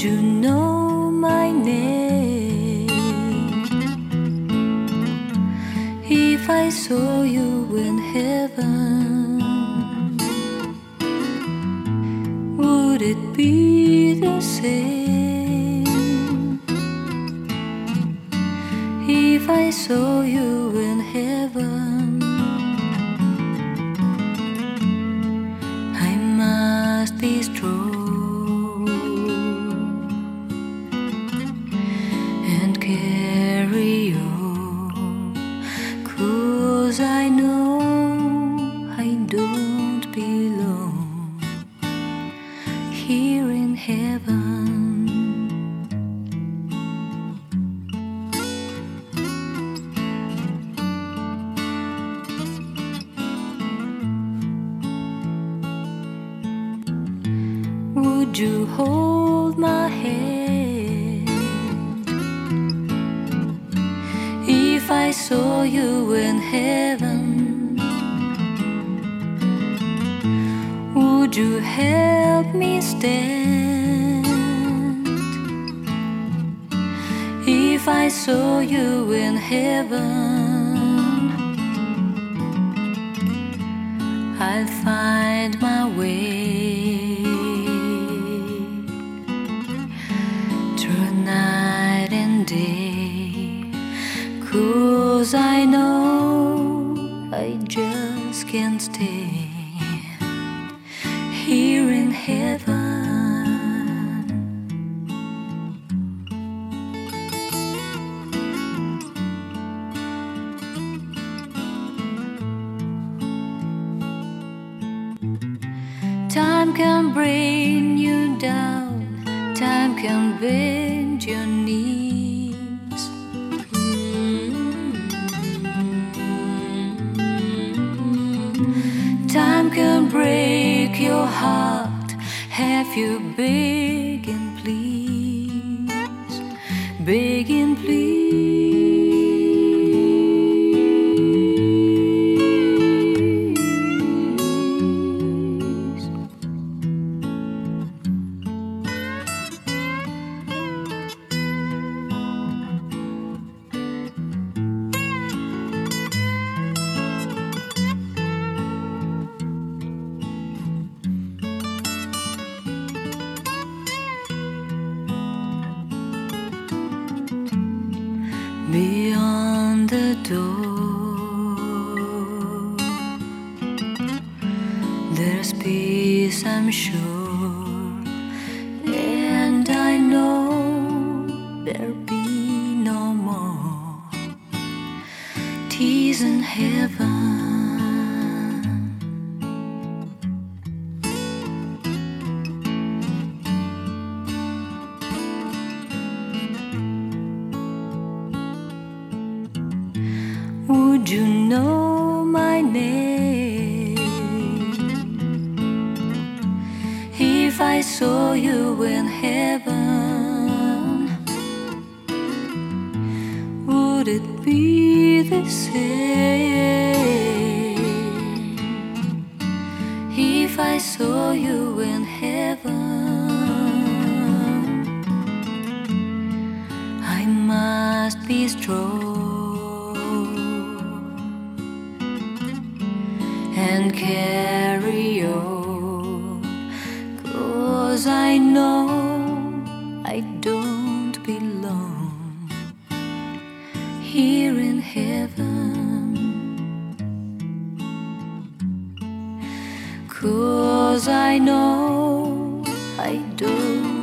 you know my name if I saw you in heaven? Would it be the same if I saw you in heaven? I must be strong and carry on, 'cause I know I don't belong here in heaven. Would you hold my hand if I saw you in heaven? Would you help me stand if I saw you in heaven? I'll find my way through night and day, 'cause I know I just can't stay here in heaven. Time can bring you down, time can bend your knees. Time can break your heart, have you begging please, begging please. Beyond the door, there's peace, I'm sure, and I know there'll be no more tears in heaven. Would you know my name if I saw you in heaven? Would it be the same if I saw you in heaven? I must be strong and carry on, 'cause I know I don't belong here in heaven, 'cause I know I don't